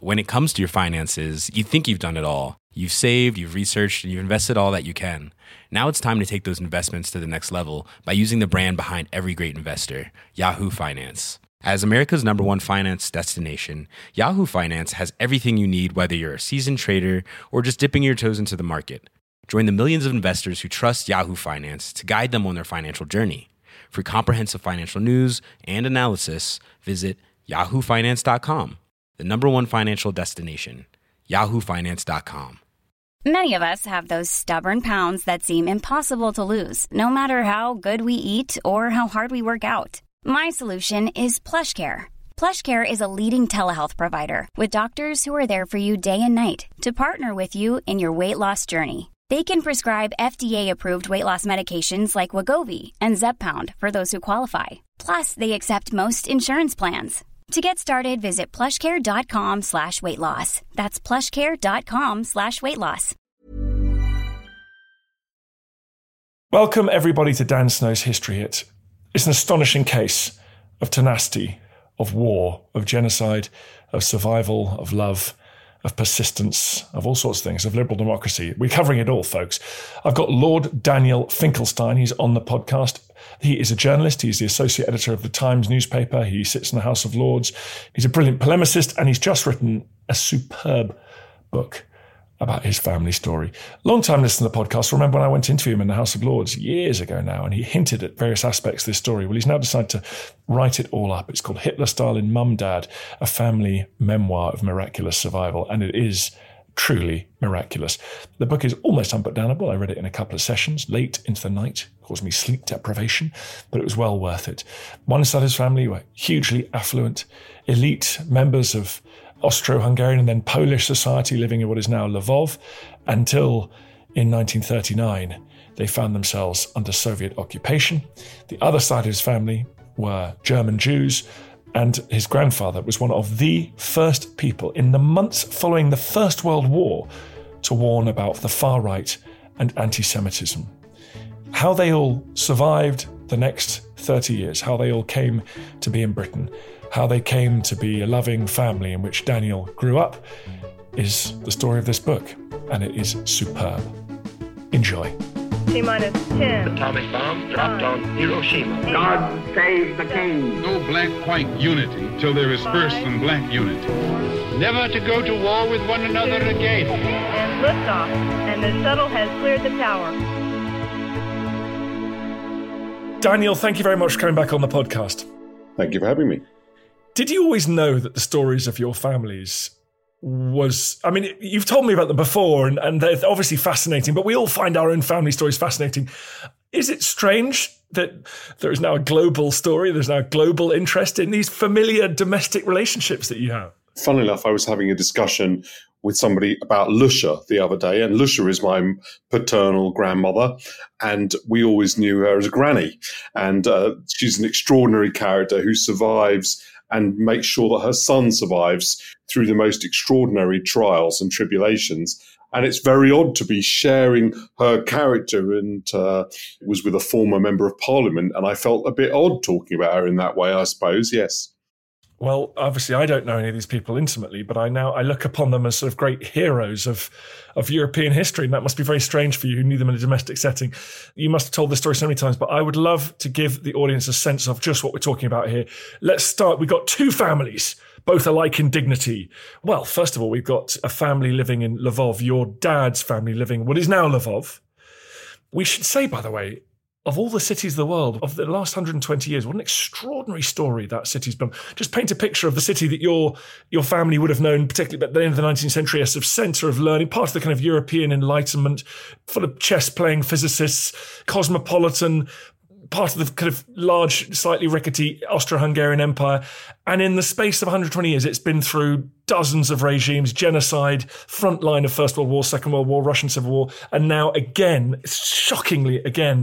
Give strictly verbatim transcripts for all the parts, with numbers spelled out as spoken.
when it comes to your finances, you think you've done it all. You've saved, you've researched, and you've invested all that you can. Now it's time to take those investments to the next level by using the brand behind every great investor, Yahoo Finance. As America's number one finance destination, Yahoo Finance has everything you need, whether you're a seasoned trader or just dipping your toes into the market. Join the millions of investors who trust Yahoo Finance to guide them on their financial journey. For comprehensive financial news and analysis, visit yahoo finance dot com, the number one financial destination, yahoo finance dot com. Many of us have those stubborn pounds that seem impossible to lose, no matter how good we eat or how hard we work out. My solution is PlushCare. PlushCare is a leading telehealth provider with doctors who are there for you day and night to partner with you in your weight loss journey. They can prescribe F D A-approved weight loss medications like Wegovy and Zepbound for those who qualify. Plus, they accept most insurance plans. To get started, visit plushcare.com slash weight loss. That's plushcare.com slash weight loss. Welcome, everybody, to Dan Snow's History Hit. It's an astonishing case of tenacity, of war, of genocide, of survival, of love, of persistence, of all sorts of things, of liberal democracy. We're covering it all, folks. I've got Lord Daniel Finkelstein. He's on the podcast. He is a journalist. He's the associate editor of the Times newspaper. He sits in the House of Lords. He's a brilliant polemicist, and he's just written a superb book about his family story. Long-time listener to the podcast, remember when I went to interview him in the House of Lords years ago now, and he hinted at various aspects of this story. Well, he's now decided to write it all up. It's called Hitler, Stalin, Mum, Dad, a family memoir of miraculous survival, and it is truly miraculous. The book is almost unputdownable. I read it in a couple of sessions, late into the night, caused me sleep deprivation, but it was well worth it. One side of his family were hugely affluent, elite members of Austro-Hungarian and then Polish society living in what is now Lvov, until in nineteen thirty-nine they found themselves under Soviet occupation. The other side of his family were German Jews, and his grandfather was one of the first people in the months following the First World War to warn about the far right and anti-Semitism. How they all survived the next thirty years, how they all came to be in Britain, how they came to be a loving family in which Daniel grew up, is the story of this book, and it is superb. Enjoy. T-minus ten. Atomic bomb dropped on Hiroshima. God save the king. No black-white unity till there is first and black unity. Never to go to war with one another again. And liftoff, and the shuttle has cleared the tower. Daniel, thank you very much for coming back on the podcast. Thank you for having me. Did you always know that the stories of your families was, I mean, you've told me about them before, and, and they're obviously fascinating, but we all find our own family stories fascinating. Is it strange that there is now a global story, there's now a global interest in these familiar domestic relationships that you have? Funnily enough, I was having a discussion with somebody about Lusha the other day, and Lusha is my paternal grandmother, and we always knew her as a granny. And uh, she's an extraordinary character who survives and makes sure that her son survives through the most extraordinary trials and tribulations. And it's very odd to be sharing her character, and uh, was with a former member of parliament, and I felt a bit odd talking about her in that way, I suppose, yes. Well, obviously, I don't know any of these people intimately, but I now I look upon them as sort of great heroes of of European history, and that must be very strange for you who knew them in a domestic setting. You must have told this story so many times, but I would love to give the audience a sense of just what we're talking about here. Let's start. We've got two families, both alike in dignity. Well, first of all, we've got a family living in Lvov, your dad's family living what is now Lvov. We should say, by the way, of all the cities of the world, of the last one hundred twenty years, what an extraordinary story that city's been. Just paint a picture of the city that your your family would have known, particularly at the end of the nineteenth century, as a centre of learning, part of the kind of European Enlightenment, full of chess-playing physicists, cosmopolitan, part of the kind of large, slightly rickety Austro-Hungarian Empire. And in the space of one hundred twenty years, it's been through dozens of regimes, genocide, front line of First World War, Second World War, Russian Civil War, and now again, shockingly again,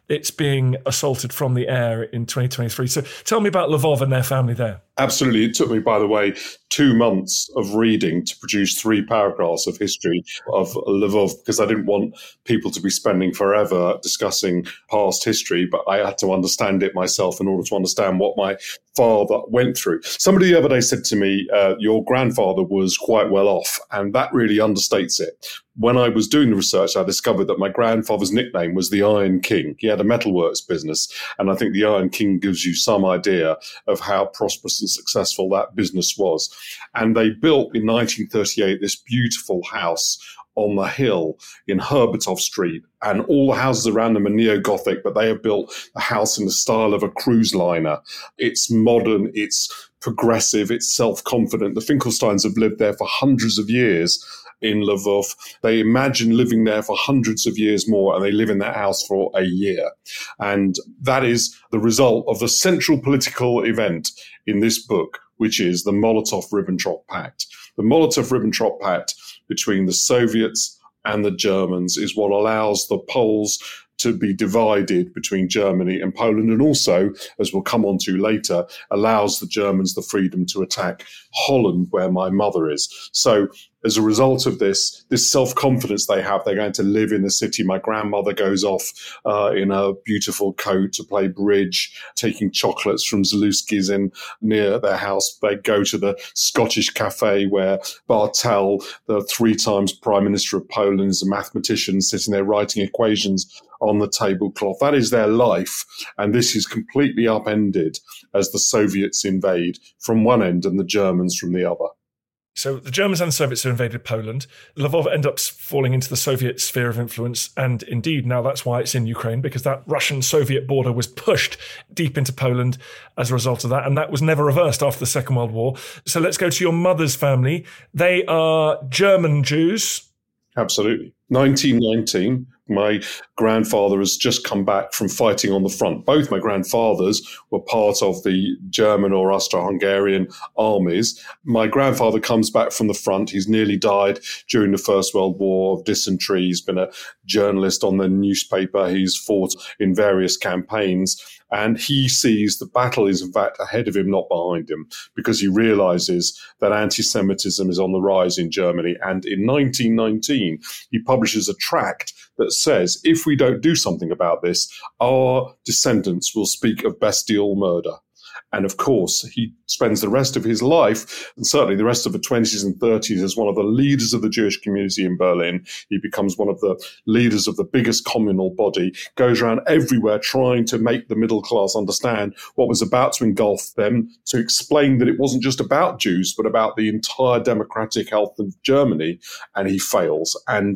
it's being assaulted from the air in twenty twenty-three. So tell me about Lvov and their family there. Absolutely. It took me, by the way, two months of reading to produce three paragraphs of history of Lvov, because I didn't want people to be spending forever discussing past history, but I had to understand it myself in order to understand what my father went through. Somebody the other day said to me, uh, your grandfather was quite well off, and that really understates it. When I was doing the research, I discovered that my grandfather's nickname was the Iron King. He had a metalworks business, and I think the Iron King gives you some idea of how prosperous and successful that business was. And they built in nineteen thirty-eight this beautiful house on the hill in Herbertov Street, and all the houses around them are neo-Gothic, but they have built a house in the style of a cruise liner. It's modern, it's progressive, it's self-confident. The Finkelsteins have lived there for hundreds of years in Lvov. They imagine living there for hundreds of years more, and they live in that house for a year. And that is the result of the central political event in this book, which is the Molotov-Ribbentrop Pact. The Molotov-Ribbentrop Pact between the Soviets and the Germans is what allows the Poles to be divided between Germany and Poland, and also, as we'll come on to later, allows the Germans the freedom to attack Holland, where my mother is. So as a result of this, this self-confidence they have, they're going to live in the city. My grandmother goes off uh, in a beautiful coat to play bridge, taking chocolates from Zaluski's in near their house. They go to the Scottish cafe where Bartel, the three times Prime Minister of Poland, is a mathematician sitting there writing equations on the tablecloth. That is their life. And this is completely upended as the Soviets invade from one end and the Germans from the other. So the Germans and the Soviets have invaded Poland. Lvov ends up falling into the Soviet sphere of influence. And indeed, now that's why it's in Ukraine, because that Russian-Soviet border was pushed deep into Poland as a result of that. And that was never reversed after the Second World War. So let's go to your mother's family. They are German Jews. Absolutely. nineteen nineteen, my grandfather has just come back from fighting on the front. Both my grandfathers were part of the German or Austro-Hungarian armies. My grandfather comes back from the front. He's nearly died during the First World War of dysentery. He's been a journalist on the newspaper. He's fought in various campaigns. And he sees the battle is, in fact, ahead of him, not behind him, because he realizes that anti-Semitism is on the rise in Germany. And in nineteen nineteen, he publishes a tract that says, if we don't do something about this, our descendants will speak of bestial murder. And of course, he spends the rest of his life, and certainly the rest of the twenties and thirties, as one of the leaders of the Jewish community in Berlin. He becomes one of the leaders of the biggest communal body, goes around everywhere trying to make the middle class understand what was about to engulf them, to explain that it wasn't just about Jews, but about the entire democratic health of Germany. And he fails. And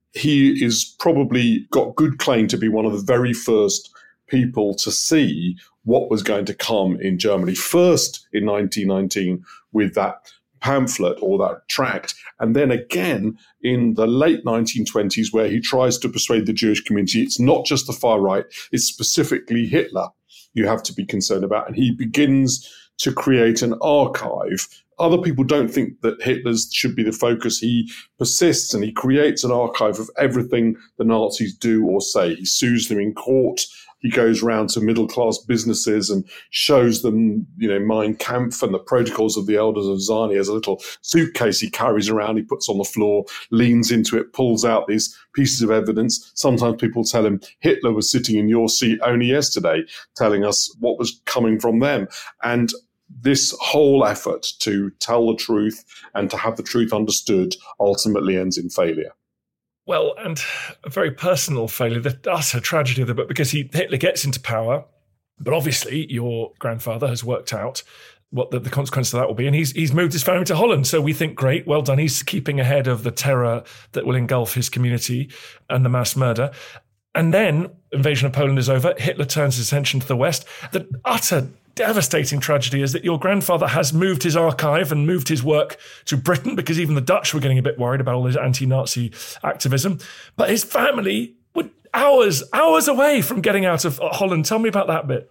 he is probably got good claim to be one of the very first people to see what was going to come in Germany. First in nineteen nineteen with that pamphlet or that tract, and then again in the late nineteen twenties where he tries to persuade the Jewish community it's not just the far right, it's specifically Hitler you have to be concerned about. And he begins to create an archive. Other people don't think that Hitler's should be the focus. He persists and he creates an archive of everything the Nazis do or say. He sues them in court. He goes around to middle-class businesses and shows them, you know, Mein Kampf and the Protocols of the Elders of Zani as a little suitcase he carries around, he puts on the floor, leans into it, pulls out these pieces of evidence. Sometimes people tell him, Hitler was sitting in your seat only yesterday, telling us what was coming from them. And this whole effort to tell the truth and to have the truth understood ultimately ends in failure. Well, and a very personal failure, the utter tragedy of the book, because he, Hitler gets into power, but obviously your grandfather has worked out what the, the consequence of that will be, and he's he's moved his family to Holland. So we think, great, well done. He's keeping ahead of the terror that will engulf his community and the mass murder. And then invasion of Poland is over. Hitler turns his attention to the West. The utter devastating tragedy is that your grandfather has moved his archive and moved his work to Britain, because even the Dutch were getting a bit worried about all his anti-Nazi activism. But his family were hours, hours away from getting out of Holland. Tell me about that bit.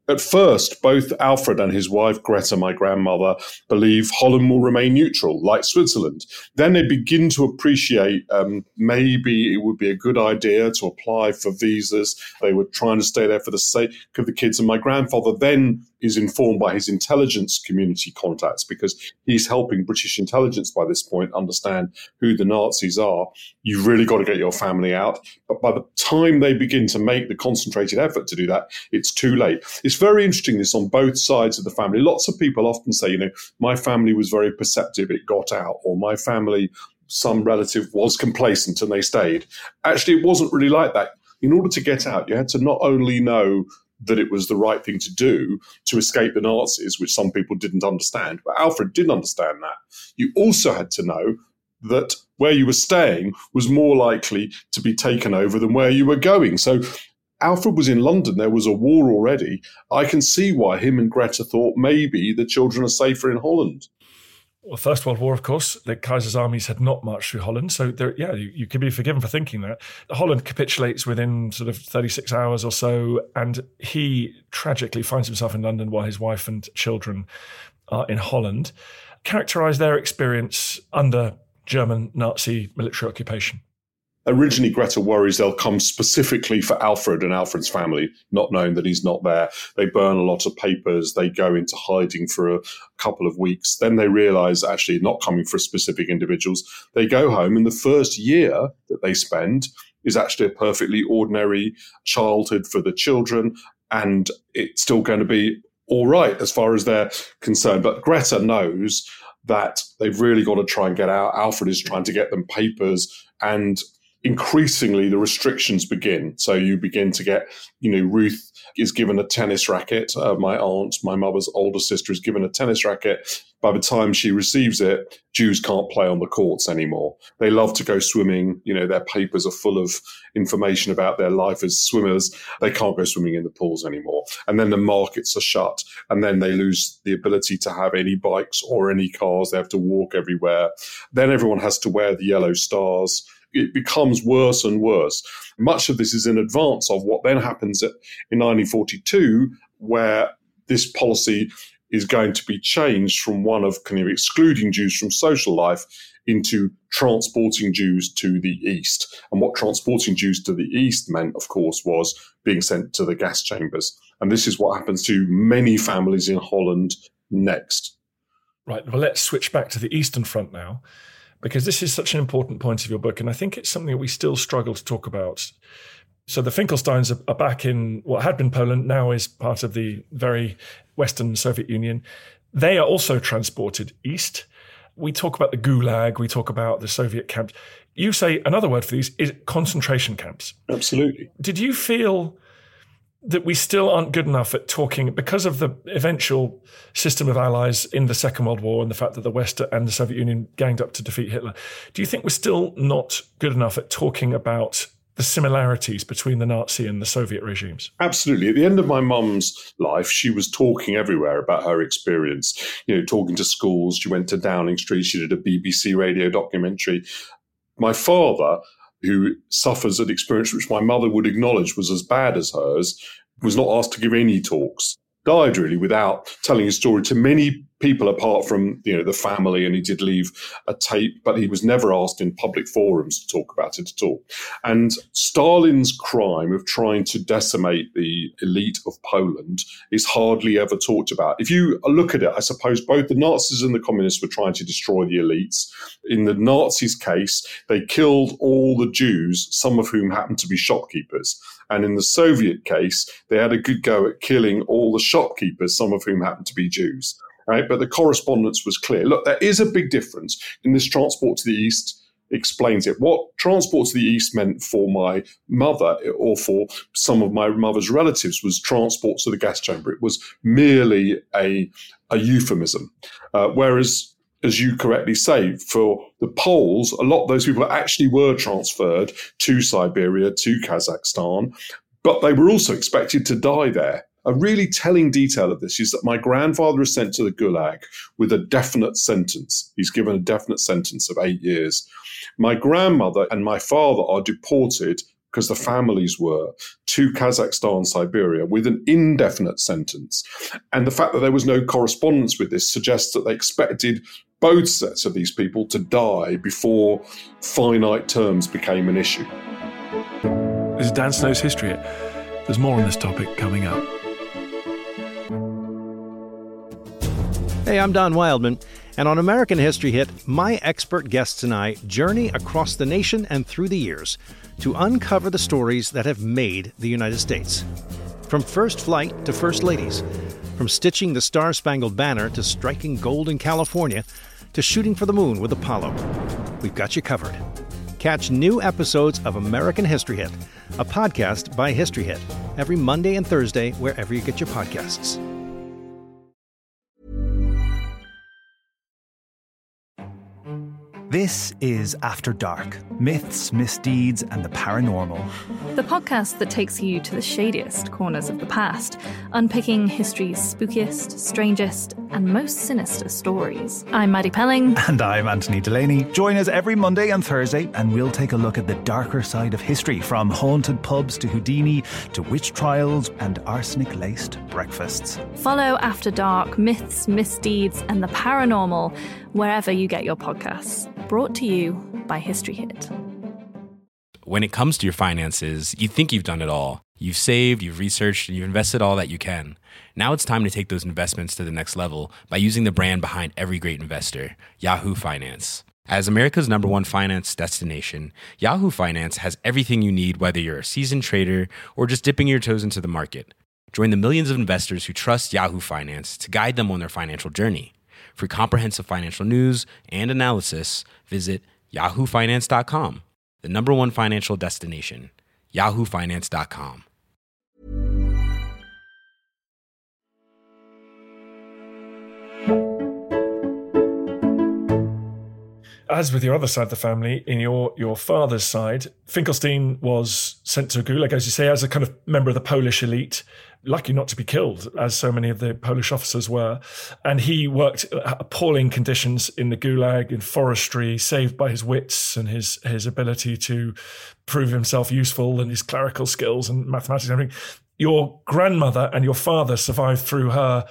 At first, both Alfred and his wife, Greta, my grandmother, believe Holland will remain neutral, like Switzerland. Then they begin to appreciate um, maybe it would be a good idea to apply for visas. They were trying to stay there for the sake of the kids. And my grandfather then is informed by his intelligence community contacts, because he's helping British intelligence by this point understand who the Nazis are. You've really got to get your family out. But by the time they begin to make the concentrated effort to do that, it's too late. It's very interesting, this on both sides of the family. Lots of people often say, you know, my family was very perceptive, it got out, or my family, some relative was complacent and they stayed. Actually, it wasn't really like that. In order to get out, you had to not only know that it was the right thing to do to escape the Nazis, which some people didn't understand, but Alfred did understand that. You also had to know that where you were staying was more likely to be taken over than where you were going. So Alfred was in London. There was a war already. I can see why him and Greta thought maybe the children are safer in Holland. Well, First World War, of course, the Kaiser's armies had not marched through Holland. So, there, yeah, you, you can be forgiven for thinking that. Holland capitulates within sort of thirty-six hours or so, and he tragically finds himself in London while his wife and children are in Holland. Characterise their experience under German Nazi military occupation. Originally, Greta worries they'll come specifically for Alfred and Alfred's family, not knowing that he's not there. They burn a lot of papers. They go into hiding for a couple of weeks. Then they realise, actually, not coming for specific individuals. They go home, and the first year that they spend is actually a perfectly ordinary childhood for the children, and it's still going to be all right as far as they're concerned. But Greta knows that they've really got to try and get out. Alfred is trying to get them papers, and increasingly the restrictions begin. So you begin to get, you know, Ruth is given a tennis racket. Uh, my aunt, my mother's older sister, is given a tennis racket. By the time she receives it, Jews can't play on the courts anymore. They love to go swimming. You know, their papers are full of information about their life as swimmers. They can't go swimming in the pools anymore. And then the markets are shut. And then they lose the ability to have any bikes or any cars. They have to walk everywhere. Then everyone has to wear the yellow stars. It becomes worse and worse. Much of this is in advance of what then happens at, in nineteen forty-two, where this policy is going to be changed from one of kind of excluding Jews from social life into transporting Jews to the east. And what transporting Jews to the east meant, of course, was being sent to the gas chambers. And this is what happens to many families in Holland next. Right. Well, let's switch back to the Eastern Front now, because this is such an important point of your book, and I think it's something that we still struggle to talk about. So the Finkelsteins are, are back in what had been Poland, now is part of the very Western Soviet Union. They are also transported east. We talk about the Gulag, we talk about the Soviet camps. You say another word for these is concentration camps. Absolutely. Did you feel that we still aren't good enough at talking, because of the eventual system of allies in the Second World War and the fact that the West and the Soviet Union ganged up to defeat Hitler? Do you think we're still not good enough at talking about the similarities between the Nazi and the Soviet regimes? Absolutely. At the end of my mum's life, she was talking everywhere about her experience, you know, talking to schools. She went to Downing Street. She did a B B C radio documentary. My father, who suffers an experience which my mother would acknowledge was as bad as hers, was not asked to give any talks, died really without telling his story to many people apart from, you know, the family, and he did leave a tape, but he was never asked in public forums to talk about it at all. And Stalin's crime of trying to decimate the elite of Poland is hardly ever talked about. If you look at it, I suppose both the Nazis and the communists were trying to destroy the elites. In the Nazis' case, they killed all the Jews, some of whom happened to be shopkeepers. And in the Soviet case, they had a good go at killing all the shopkeepers, some of whom happened to be Jews. Right? But the correspondence was clear. Look, there is a big difference in this transport to the east. Explains it. What transport to the east meant for my mother or for some of my mother's relatives was transport to the gas chamber. It was merely a, a euphemism. Uh, whereas, as you correctly say, for the Poles, a lot of those people actually were transferred to Siberia, to Kazakhstan, but they were also expected to die there. A really telling detail of this is that my grandfather is sent to the Gulag with a definite sentence. He's given a definite sentence of eight years. My grandmother and my father are deported because the families were, to Kazakhstan, Siberia, with an indefinite sentence. And the fact that there was no correspondence with this suggests that they expected both sets of these people to die before finite terms became an issue. This is Dan Snow's History Hit. There's more on this topic coming up. Hey, I'm Don Wildman, and on American History Hit, my expert guests and I journey across the nation and through the years to uncover the stories that have made the United States. From first flight to first ladies, from stitching the Star-Spangled Banner to striking gold in California, to shooting for the moon with Apollo. We've got you covered. Catch new episodes of American History Hit, a podcast by History Hit, every Monday and Thursday wherever you get your podcasts. This is After Dark, Myths, Misdeeds, and the Paranormal. The podcast that takes you to the shadiest corners of the past, unpicking history's spookiest, strangest, and most sinister stories. I'm Maddie Pelling. And I'm Anthony Delaney. Join us every Monday and Thursday, and we'll take a look at the darker side of history, from haunted pubs to Houdini, to witch trials and arsenic-laced breakfasts. Follow After Dark, Myths, Misdeeds, and the Paranormal wherever you get your podcasts. Brought to you by History Hit. When it comes to your finances, you think you've done it all. You've saved, you've researched, and you've invested all that you can. Now it's time to take those investments to the next level by using the brand behind every great investor, Yahoo Finance. As America's number one finance destination, Yahoo Finance has everything you need, whether you're a seasoned trader or just dipping your toes into the market. Join the millions of investors who trust Yahoo Finance to guide them on their financial journey. For comprehensive financial news and analysis, visit yahoo finance dot com, the number one financial destination, yahoo finance dot com. As with your other side of the family, in your, your father's side, Finkelstein was sent to a gulag, as you say, as a kind of member of the Polish elite, lucky not to be killed, as so many of the Polish officers were. And he worked appalling conditions in the gulag, in forestry, saved by his wits and his, his ability to prove himself useful and his clerical skills and mathematics and everything. Your grandmother and your father survived through her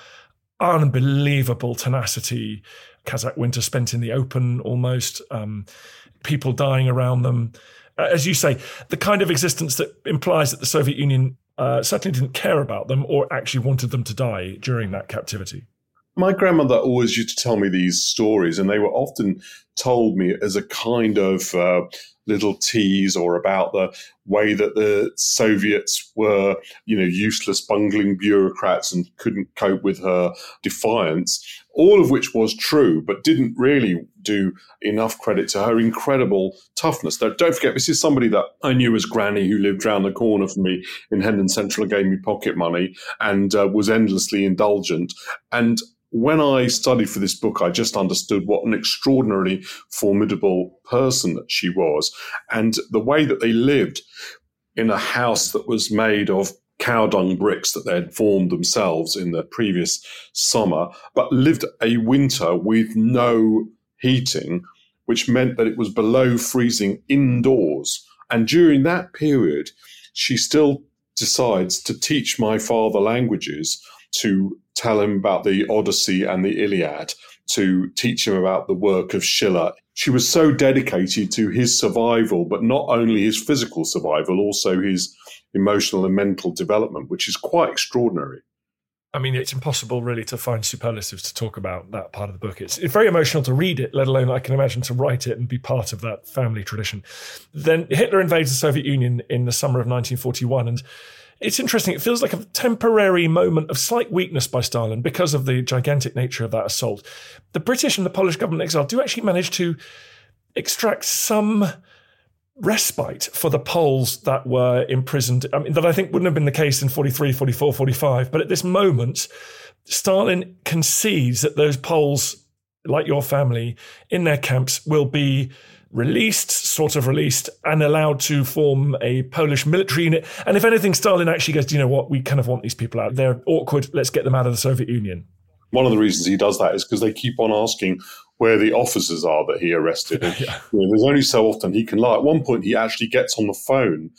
unbelievable tenacity. Kazakh winter spent in the open almost, um, people dying around them. Uh, as you say, the kind of existence that implies that the Soviet Union uh, certainly didn't care about them or actually wanted them to die during that captivity. My grandmother always used to tell me these stories, and they were often told me as a kind of uh, little tease or about the way that the Soviets were, you know, useless, bungling bureaucrats and couldn't cope with her defiance, all of which was true, but didn't really do enough credit to her incredible toughness. Now, don't forget, this is somebody that I knew as Granny, who lived round the corner from me in Hendon Central and gave me pocket money and uh, was endlessly indulgent. And when I studied for this book, I just understood what an extraordinarily formidable person that she was, and the way that they lived in a house that was made of cow dung bricks that they had formed themselves in the previous summer, but lived a winter with no heating, which meant that it was below freezing indoors. And during that period, she still decides to teach my father languages, to tell him about the Odyssey and the Iliad, to teach him about the work of Schiller. She was so dedicated to his survival, but not only his physical survival, also his emotional and mental development, which is quite extraordinary. I mean, it's impossible really to find superlatives to talk about that part of the book. It's, it's very emotional to read it, let alone, I can imagine, to write it and be part of that family tradition. Then Hitler invades the Soviet Union in the summer of nineteen forty-one, and it's interesting. It feels like a temporary moment of slight weakness by Stalin because of the gigantic nature of that assault. The British and the Polish government exile do actually manage to extract some respite for the Poles that were imprisoned. I mean, that I think wouldn't have been the case in forty-three, forty-four, forty-five. But at this moment, Stalin concedes that those Poles, like your family, in their camps will be released, sort of released, and allowed to form a Polish military unit. And if anything, Stalin actually goes, do you know what, we kind of want these people out. They're awkward, let's get them out of the Soviet Union. One of the reasons he does that is because they keep on asking where the officers are that he arrested. And, yeah. you know, there's only so often he can lie. At one point, he actually gets on the phone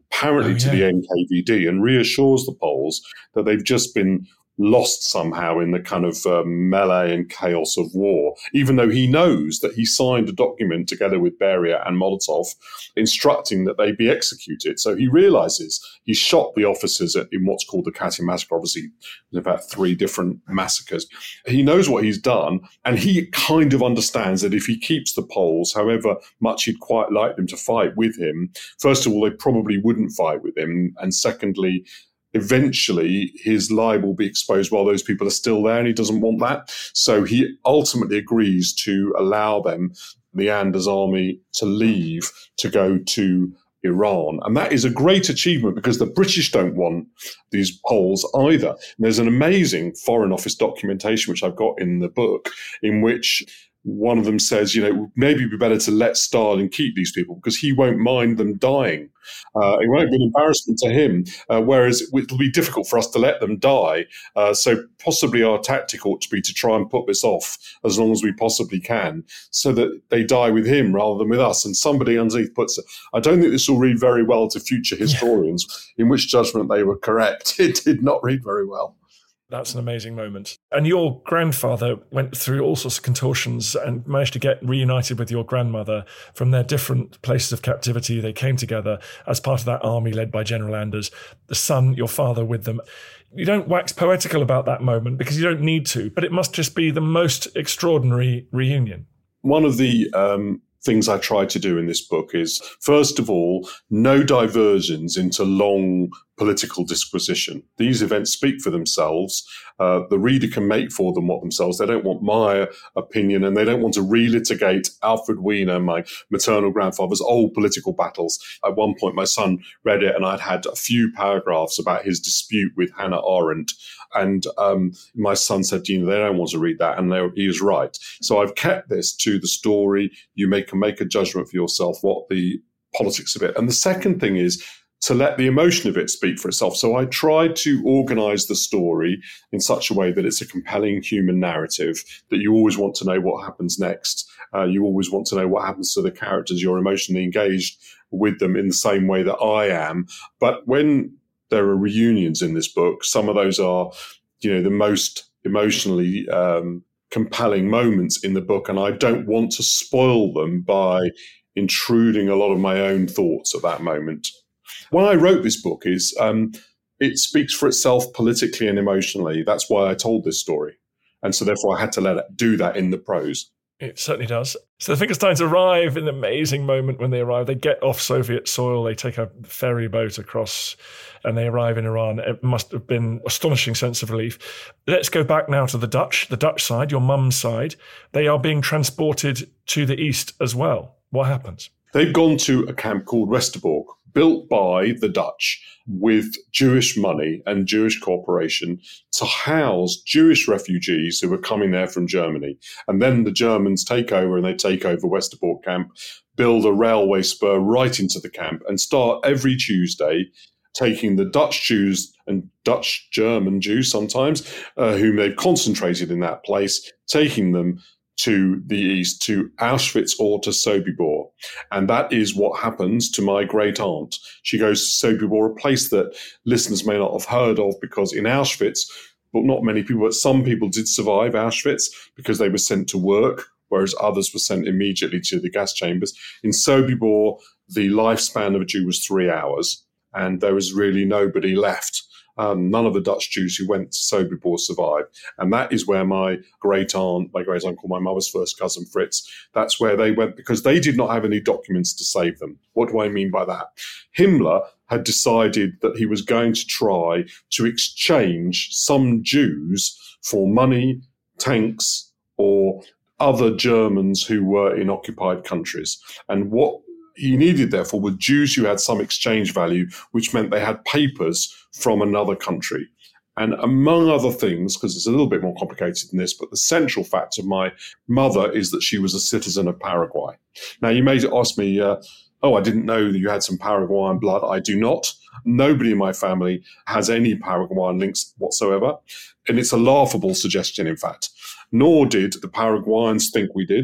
apparently oh, to yeah. the N K V D, and reassures the Poles that they've just been lost somehow in the kind of uh, melee and chaos of war, even though he knows that he signed a document together with Beria and Molotov instructing that they be executed. So he realizes he shot the officers in what's called the Katyn massacre. Obviously, there's about three different massacres. He knows what he's done, and he kind of understands that if he keeps the Poles, however much he'd quite like them to fight with him, first of all, they probably wouldn't fight with him, and secondly, eventually his lie will be exposed while those people are still there, and he doesn't want that. So he ultimately agrees to allow them, the Anders army, to leave to go to Iran. And that is a great achievement because the British don't want these Poles either. And there's an amazing Foreign Office documentation, which I've got in the book, in which one of them says, you know, maybe it'd be better to let Stalin keep these people because he won't mind them dying. Uh, it won't be an embarrassment to him, uh, whereas it'll be difficult for us to let them die. Uh, so possibly our tactic ought to be to try and put this off as long as we possibly can so that they die with him rather than with us. And somebody underneath puts, I don't think this will read very well to future historians, yeah. in which judgment they were correct. It did not read very well. That's an amazing moment. And your grandfather went through all sorts of contortions and managed to get reunited with your grandmother from their different places of captivity. They came together as part of that army led by General Anders, the son, your father, with them. You don't wax poetical about that moment because you don't need to, but it must just be the most extraordinary reunion. One of the um, things I try to do in this book is, first of all, no diversions into long political disquisition. These events speak for themselves. Uh, the reader can make for them what themselves. They don't want my opinion, and they don't want to relitigate Alfred Weiner, my maternal grandfather's old political battles. At one point, my son read it, and I'd had a few paragraphs about his dispute with Hannah Arendt. And um, my son said, you know, they don't want to read that. And they, he was right. So I've kept this to the story. You may, can make a judgment for yourself what the politics of it. And the second thing is to let the emotion of it speak for itself. So I tried to organize the story in such a way that it's a compelling human narrative, that you always want to know what happens next. Uh, you always want to know what happens to the characters. You're emotionally engaged with them in the same way that I am. But when there are reunions in this book, some of those are, you know, the most emotionally um, compelling moments in the book. And I don't want to spoil them by intruding a lot of my own thoughts at that moment. When I wrote this book is um, it speaks for itself politically and emotionally. That's why I told this story. And so therefore I had to let it do that in the prose. It certainly does. So the Finkelsteins arrive in an amazing moment when they arrive. They get off Soviet soil. They take a ferry boat across and they arrive in Iran. It must have been an astonishing sense of relief. Let's go back now to the Dutch, the Dutch side, your mum's side. They are being transported to the east as well. What happens? They've gone to a camp called Westerbork, built by the Dutch with Jewish money and Jewish cooperation to house Jewish refugees who were coming there from Germany. And then the Germans take over and they take over Westerbork camp, build a railway spur right into the camp and start every Tuesday taking the Dutch Jews and Dutch German Jews sometimes, uh, whom they've concentrated in that place, taking them to the east, to Auschwitz or to Sobibor. And that is what happens to my great aunt. She goes to Sobibor, a place that listeners may not have heard of, because in Auschwitz, but not many people, but some people did survive Auschwitz because they were sent to work, whereas others were sent immediately to the gas chambers. In Sobibor, the lifespan of a Jew was three hours, and there was really nobody left. Um, none of the Dutch Jews who went to Sobibor survived. And that is where my great aunt, my great uncle, my mother's first cousin, Fritz, that's where they went because they did not have any documents to save them. What do I mean by that? Himmler had decided that he was going to try to exchange some Jews for money, tanks, or other Germans who were in occupied countries. And what he needed, therefore, were Jews who had some exchange value, which meant they had papers from another country. And among other things, because it's a little bit more complicated than this, but the central fact of my mother is that she was a citizen of Paraguay. Now, you may ask me, uh, oh, I didn't know that you had some Paraguayan blood. I do not. Nobody in my family has any Paraguayan links whatsoever. And it's a laughable suggestion, in fact. Nor did the Paraguayans think we did.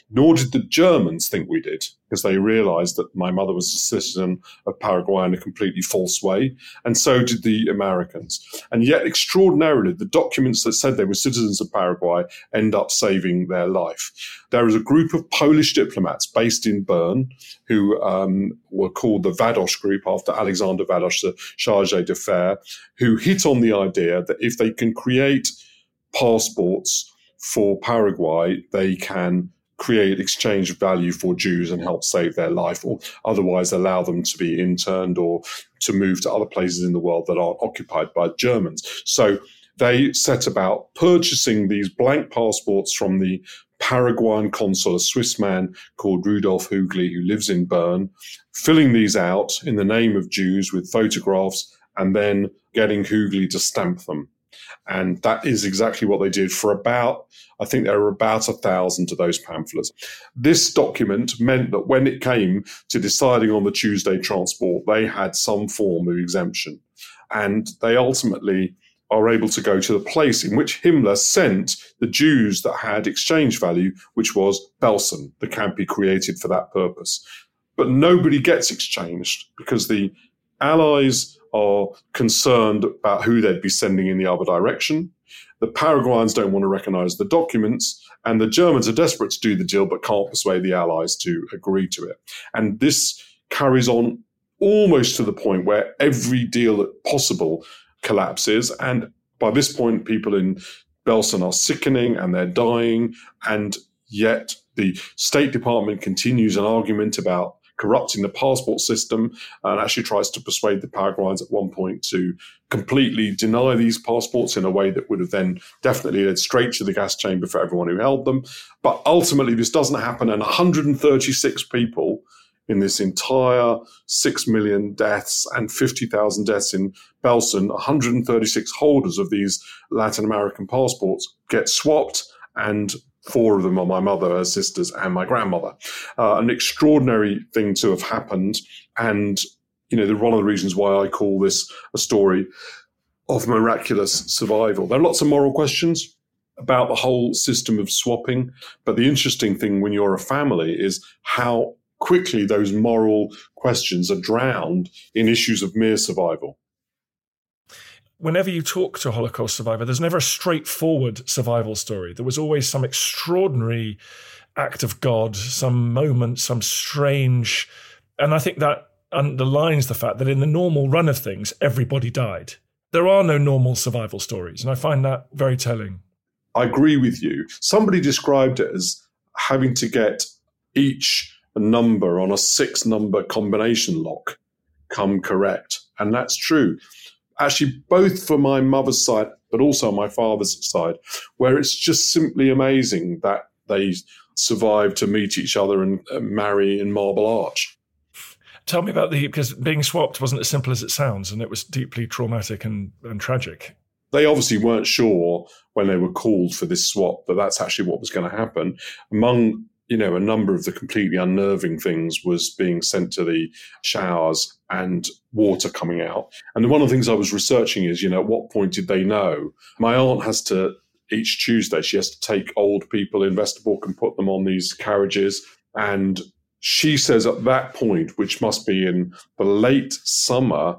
Nor did the Germans think we did, because they realized that my mother was a citizen of Paraguay in a completely false way, and so did the Americans. And yet, extraordinarily, the documents that said they were citizens of Paraguay end up saving their life. There is a group of Polish diplomats based in Bern who um, were called the Vados Group after Alexander Vados, the chargé d'affaires, who hit on the idea that if they can create passports for Paraguay, they can create exchange value for Jews and help save their life, or otherwise allow them to be interned or to move to other places in the world that aren't occupied by Germans. So they set about purchasing these blank passports from the Paraguayan consul, a Swiss man called Rudolf Hugli, who lives in Bern, filling these out in the name of Jews with photographs, and then getting Hugli to stamp them. And that is exactly what they did for about, I think there were about a thousand of those pamphlets. This document meant that when it came to deciding on the Tuesday transport, they had some form of exemption. And they ultimately are able to go to the place in which Himmler sent the Jews that had exchange value, which was Belsen, the camp he created for that purpose. But nobody gets exchanged because the Allies are concerned about who they'd be sending in the other direction. The Paraguayans don't want to recognize the documents, and the Germans are desperate to do the deal but can't persuade the Allies to agree to it. And this carries on almost to the point where every deal possible collapses. And by this point, people in Belsen are sickening and they're dying. And yet the State Department continues an argument about corrupting the passport system and actually tries to persuade the Paraguayans at one point to completely deny these passports in a way that would have then definitely led straight to the gas chamber for everyone who held them. But ultimately, this doesn't happen, and one hundred thirty-six people in this entire six million deaths and fifty thousand deaths in Belsen, one hundred thirty-six holders of these Latin American passports get swapped, and four of them are my mother, her sisters, and my grandmother. Uh, an extraordinary thing to have happened. And, you know, the, one of the reasons why I call this a story of miraculous survival. There are lots of moral questions about the whole system of swapping. But the interesting thing when you're a family is how quickly those moral questions are drowned in issues of mere survival. Whenever you talk to a Holocaust survivor, there's never a straightforward survival story. There was always some extraordinary act of God, some moment, some strange... And I think that underlines the fact that in the normal run of things, everybody died. There are no normal survival stories, and I find that very telling. I agree with you. Somebody described it as having to get each number on a six-number combination lock come correct, and that's true. Actually, both for my mother's side, but also on my father's side, where it's just simply amazing that they survived to meet each other and uh, marry in Marble Arch. Tell me about the, because being swapped wasn't as simple as it sounds, and it was deeply traumatic and, and tragic. They obviously weren't sure when they were called for this swap that that's actually what was going to happen. Among, you know, a number of the completely unnerving things was being sent to the showers and water coming out. And one of the things I was researching is, you know, at what point did they know? My aunt has to, each Tuesday, she has to take old people in Westerbork and put them on these carriages. And she says at that point, which must be in the late summer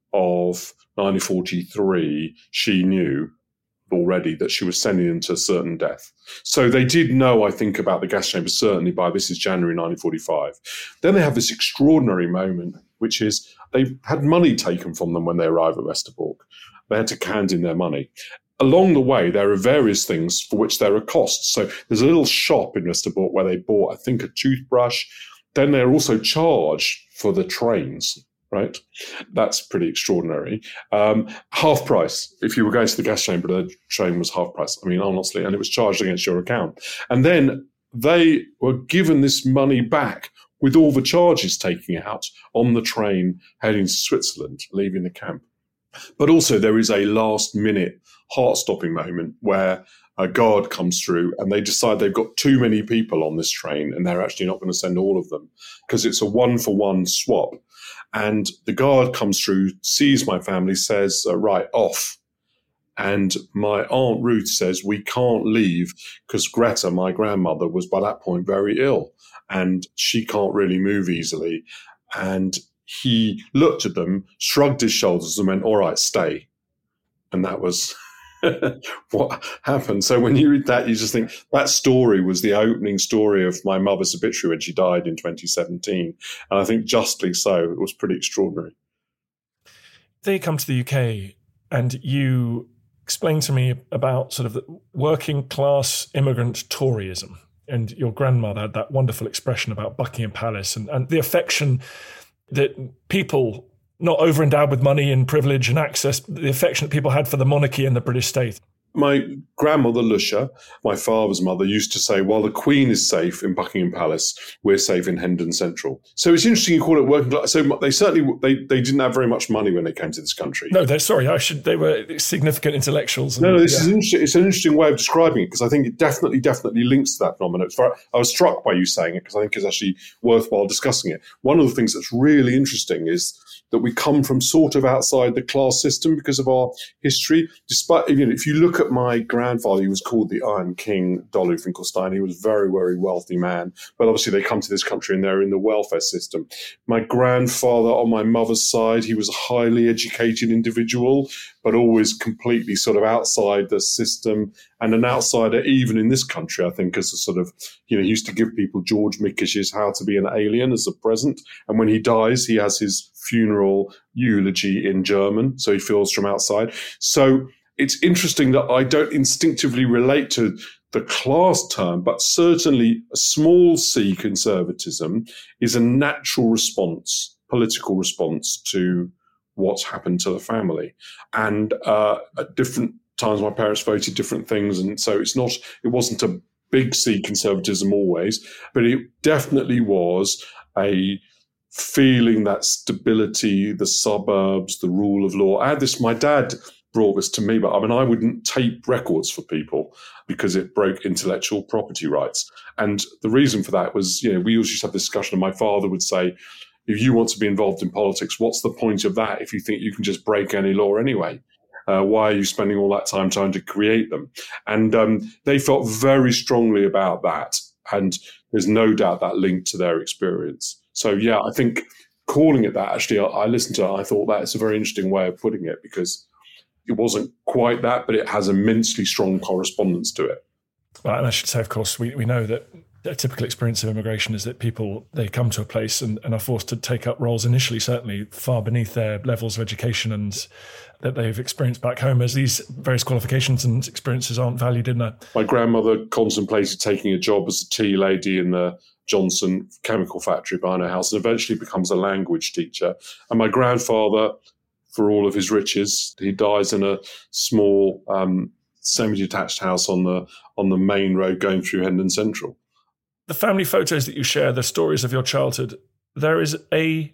of nineteen forty-three, she knew already that she was sending them to certain death. So they did know, I think, about the gas chamber, certainly by this is January nineteen forty-five. Then they have this extraordinary moment, which is they had money taken from them when they arrived at Westerbork. They had to hand in their money. Along the way, there are various things for which there are costs. So there's a little shop in Westerbork where they bought, I think, a toothbrush. Then they're also charged for the trains. Right? That's pretty extraordinary. Um, half price. If you were going to the gas chamber, the train was half price. I mean, honestly, and it was charged against your account. And then they were given this money back with all the charges taken out on the train heading to Switzerland, leaving the camp. But also there is a last minute heart-stopping moment where a guard comes through and they decide they've got too many people on this train and they're actually not going to send all of them because it's a one-for-one swap. And the guard comes through, sees my family, says, uh, right, off. And my Aunt Ruth says we can't leave because Greta, my grandmother, was by that point very ill and she can't really move easily. And he looked at them, shrugged his shoulders and went, all right, stay. And that was what happened. So when you read that, you just think that story was the opening story of my mother's obituary when she died in twenty seventeen. And I think justly so. It was pretty extraordinary. They come to the U K and you explain to me about sort of the working class immigrant Toryism. And your grandmother had that wonderful expression about Buckingham Palace and, and the affection that people not over-endowed with money and privilege and access, the affection that people had for the monarchy and the British state. My grandmother, Lucia, my father's mother, used to say, while the Queen is safe in Buckingham Palace, we're safe in Hendon Central. So it's interesting you call it working class. So they certainly, they, they didn't have very much money when they came to this country. No, they're sorry, I should. They were significant intellectuals. And, no, no, this yeah. is interesting. It's an interesting way of describing it because I think it definitely, definitely links to that phenomenon. It's very, I was struck by you saying it because I think it's actually worthwhile discussing it. One of the things that's really interesting is that we come from sort of outside the class system because of our history. Despite, you know, if you look at my grandfather, he was called the Iron King, Dolly Finkelstein. He was a very, very wealthy man. But obviously they come to this country and they're in the welfare system. My grandfather on my mother's side, he was a highly educated individual, but always completely sort of outside the system and an outsider even in this country, I think, as a sort of, you know, he used to give people George Mikish's How to Be an Alien as a present. And when he dies, he has his funeral eulogy in German. So he feels from outside. So it's interesting that I don't instinctively relate to the class term, but certainly a small c conservatism is a natural response, political response to what's happened to the family. And uh, at different times, my parents voted different things. And so it's not, it wasn't a big C conservatism always, but it definitely was a feeling that stability, the suburbs, the rule of law. I had this, my dad brought this to me, but I mean, I wouldn't tape records for people because it broke intellectual property rights. And the reason for that was, you know, we always used to have this discussion and my father would say, if you want to be involved in politics, what's the point of that if you think you can just break any law anyway? Uh, why are you spending all that time trying to create them? And um, they felt very strongly about that. And there's no doubt that linked to their experience. So, yeah, I think calling it that, actually, I, I listened to it. I thought that's a very interesting way of putting it because it wasn't quite that, but it has immensely strong correspondence to it. Well, and I should say, of course, we, we know that a typical experience of immigration is that people, they come to a place and, and are forced to take up roles initially, certainly far beneath their levels of education and that they've experienced back home, as these various qualifications and experiences aren't valued in that. My grandmother contemplated taking a job as a tea lady in the Johnson chemical factory behind her house and eventually becomes a language teacher. And my grandfather, for all of his riches, he dies in a small um, semi-detached house on the on the main road going through Hendon Central. The family photos that you share, the stories of your childhood, there is a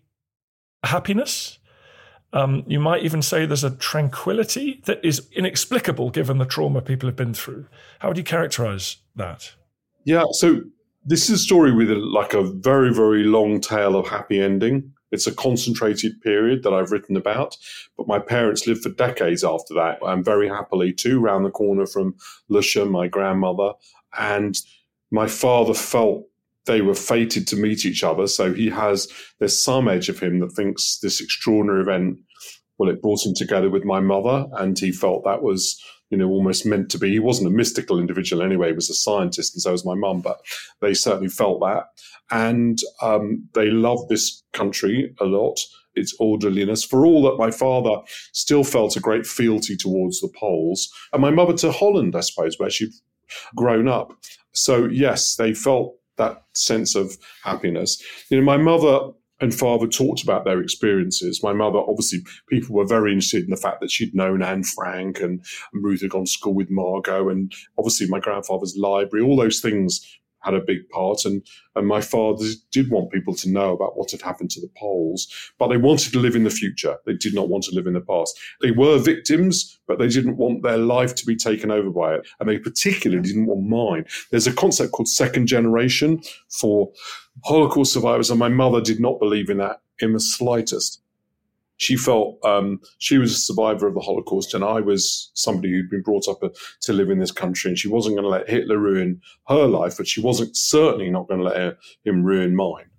happiness. Um, you might even say there's a tranquility that is inexplicable given the trauma people have been through. How would you characterize that? Yeah, so this is a story with a, like a very, very long tail of happy ending. It's a concentrated period that I've written about, but my parents lived for decades after that, and very happily too, round the corner from Lucia, my grandmother. And my father felt they were fated to meet each other. So he has, there's some edge of him that thinks this extraordinary event, well, it brought him together with my mother, and he felt that was, you know, almost meant to be. He wasn't a mystical individual anyway, he was a scientist, and so was my mum, but they certainly felt that. And um, they loved this country a lot, its orderliness, for all that my father still felt a great fealty towards the Poles, and my mother to Holland, I suppose, where she'd grown up. So, yes, they felt that sense of happiness. You know, my mother and father talked about their experiences. My mother, obviously, people were very interested in the fact that she'd known Anne Frank and, and Ruth had gone to school with Margot, and obviously my grandfather's library, all those things had a big part. And, and my father did want people to know about what had happened to the Poles, but they wanted to live in the future. They did not want to live in the past. They were victims, but they didn't want their life to be taken over by it. And they particularly didn't want mine. There's a concept called second generation for Holocaust survivors, and my mother did not believe in that in the slightest. She felt um, she was a survivor of the Holocaust, and I was somebody who'd been brought up uh, to live in this country, and she wasn't going to let Hitler ruin her life, but she wasn't certainly not going to let him ruin mine.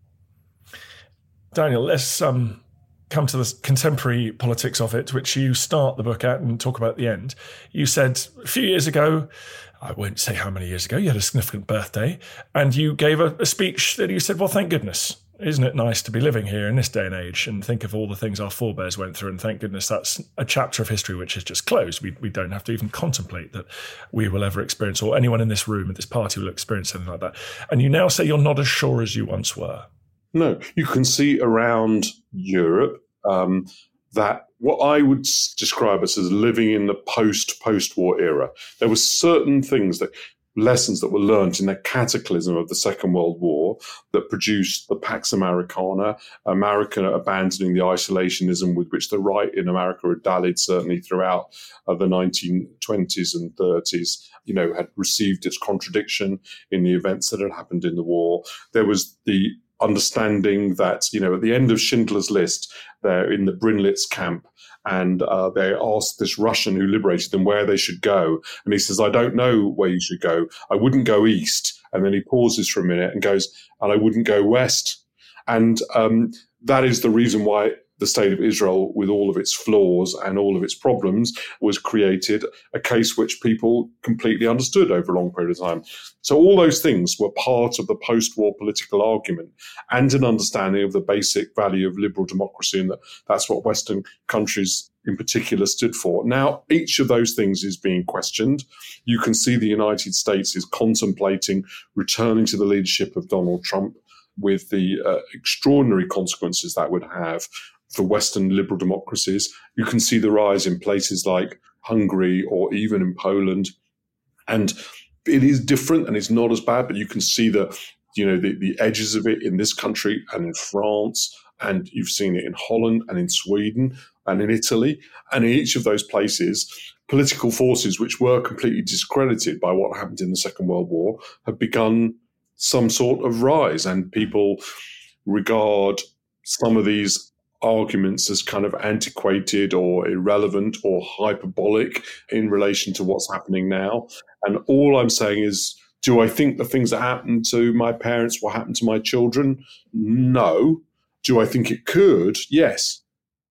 Daniel, let's um, come to the contemporary politics of it, which you start the book at and talk about at the end. You said a few years ago, I won't say how many years ago, you had a significant birthday, and you gave a, a speech that you said, well, thank goodness. Isn't it nice to be living here in this day and age and think of all the things our forebears went through? And thank goodness that's a chapter of history which is just closed. We we don't have to even contemplate that we will ever experience, or anyone in this room at this party will experience something like that. And you now say you're not as sure as you once were. No, you can see around Europe um, that what I would describe as, as living in the post-post-war era. There were certain things that lessons that were learned in the cataclysm of the Second World War that produced the Pax Americana, America abandoning the isolationism with which the right in America had dallied certainly throughout uh, the nineteen twenties and thirties, you know, had received its contradiction in the events that had happened in the war. There was the understanding that, you know, at the end of Schindler's List, they're in the Brinlitz camp, and uh, they asked this Russian who liberated them where they should go. And he says, I don't know where you should go. I wouldn't go east. And then he pauses for a minute and goes, and I wouldn't go west. And um, that is the reason why the state of Israel, with all of its flaws and all of its problems, was created, a case which people completely understood over a long period of time. So all those things were part of the post-war political argument and an understanding of the basic value of liberal democracy, and that that's what Western countries in particular stood for. Now, each of those things is being questioned. You can see the United States is contemplating returning to the leadership of Donald Trump, with the uh, extraordinary consequences that would have for Western liberal democracies. You can see the rise in places like Hungary or even in Poland. And it is different and it's not as bad, but you can see the, you know, the, the edges of it in this country and in France, and you've seen it in Holland and in Sweden and in Italy. And in each of those places, political forces which were completely discredited by what happened in the Second World War have begun some sort of rise, and people regard some of these arguments as kind of antiquated or irrelevant or hyperbolic in relation to what's happening now. And all I'm saying is, do I think the things that happened to my parents will happen to my children? No. Do I think it could? Yes.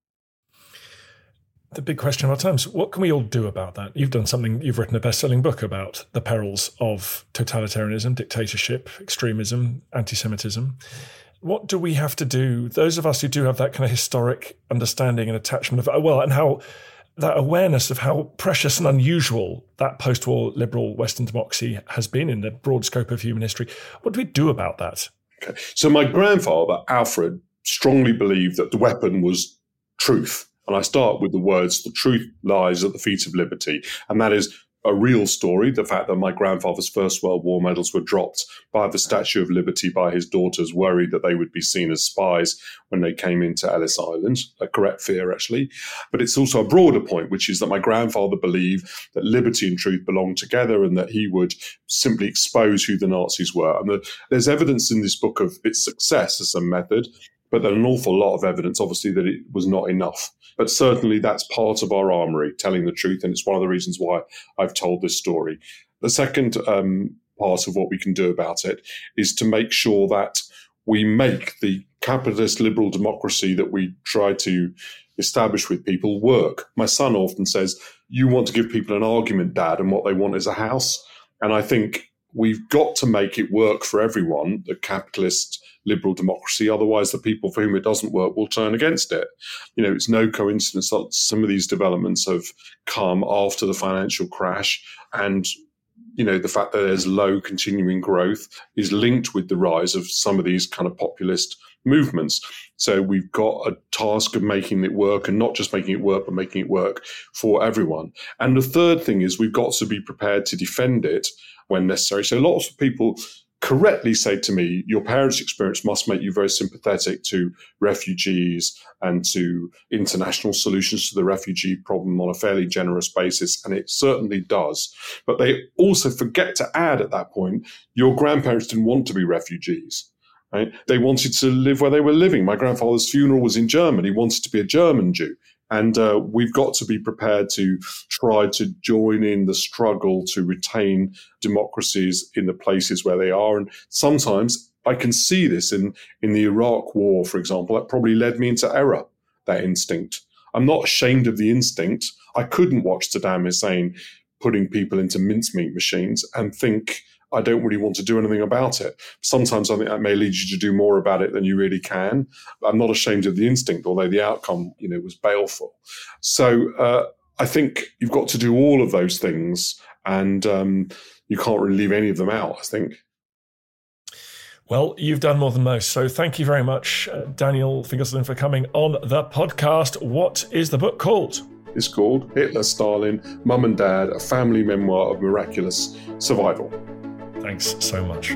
The big question of our times, what can we all do about that? You've done something, you've written a best-selling book about the perils of totalitarianism, dictatorship, extremism, anti-Semitism. What do we have to do, those of us who do have that kind of historic understanding and attachment of, well, and how that awareness of how precious and unusual that post-war liberal Western democracy has been in the broad scope of human history. What do we do about that? Okay. So my grandfather, Alfred, strongly believed that the weapon was truth. And I start with the words, the truth lies at the feet of liberty. And that is a real story, the fact that my grandfather's First World War medals were dropped by the Statue of Liberty by his daughters, worried that they would be seen as spies when they came into Ellis Island, a correct fear, actually. But it's also a broader point, which is that my grandfather believed that liberty and truth belonged together, and that he would simply expose who the Nazis were. And the, there's evidence in this book of its success as a method, but there's an awful lot of evidence, obviously, that it was not enough. But certainly that's part of our armory, telling the truth, and it's one of the reasons why I've told this story. The second um, part of what we can do about it is to make sure that we make the capitalist liberal democracy that we try to establish with people work. My son often says, you want to give people an argument, Dad, and what they want is a house. And I think we've got to make it work for everyone, the capitalist liberal democracy. Otherwise, the people for whom it doesn't work will turn against it. You know, it's no coincidence that some of these developments have come after the financial crash, and, you know, the fact that there's low continuing growth is linked with the rise of some of these kind of populist movements. So we've got a task of making it work, and not just making it work, but making it work for everyone. And the third thing is we've got to be prepared to defend it when necessary. So lots of people correctly say to me, your parents' experience must make you very sympathetic to refugees and to international solutions to the refugee problem on a fairly generous basis, and it certainly does. But they also forget to add at that point, your grandparents didn't want to be refugees. Right? They wanted to live where they were living. My grandfather's funeral was in Germany. He wanted to be a German Jew. And uh, we've got to be prepared to try to join in the struggle to retain democracies in the places where they are. And sometimes I can see this in, in the Iraq War, for example. That probably led me into error, that instinct. I'm not ashamed of the instinct. I couldn't watch Saddam Hussein putting people into mincemeat machines and think I don't really want to do anything about it. Sometimes I think that may lead you to do more about it than you really can. I'm not ashamed of the instinct, although the outcome, you know, was baleful. So uh, I think you've got to do all of those things, and um, you can't really leave any of them out, I think. Well, you've done more than most. So thank you very much, uh, Daniel Finkelstein, for coming on the podcast. What is the book called? It's called Hitler, Stalin, Mum and Dad, A Family Memoir of Miraculous Survival. Thanks so much.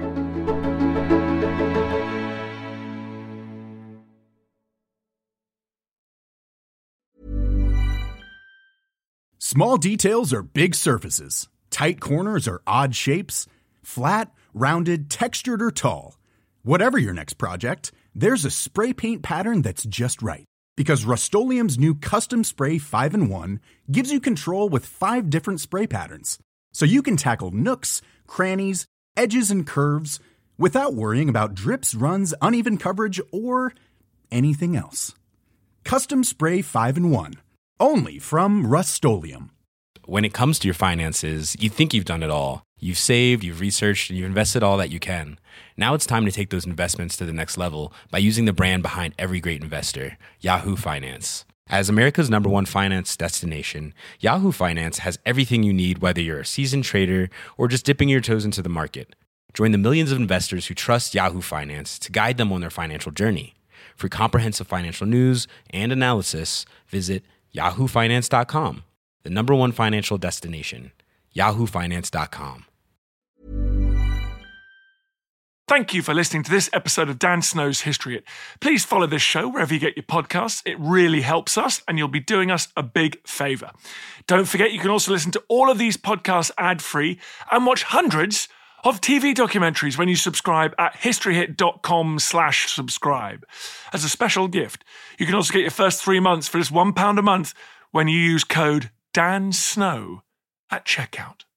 Small details are big surfaces. Tight corners are odd shapes. Flat, rounded, textured, or tall. Whatever your next project, there's a spray paint pattern that's just right. Because Rust-Oleum's new Custom Spray five in one gives you control with five different spray patterns. So you can tackle nooks, crannies, edges, and curves without worrying about drips, runs, uneven coverage, or anything else. Custom Spray five in one. Only from Rust-Oleum. When it comes to your finances, you think you've done it all. You've saved, you've researched, and you've invested all that you can. Now it's time to take those investments to the next level by using the brand behind every great investor, Yahoo Finance. As America's number one finance destination, Yahoo Finance has everything you need, whether you're a seasoned trader or just dipping your toes into the market. Join the millions of investors who trust Yahoo Finance to guide them on their financial journey. For comprehensive financial news and analysis, visit yahoo finance dot com, the number one financial destination, yahoo finance dot com. Thank you for listening to this episode of Dan Snow's History Hit. Please follow this show wherever you get your podcasts. It really helps us, and you'll be doing us a big favour. Don't forget, you can also listen to all of these podcasts ad-free and watch hundreds of T V documentaries when you subscribe at historyhit.com slash subscribe. As a special gift, you can also get your first three months for just one pound a month when you use code DANSNOW at checkout.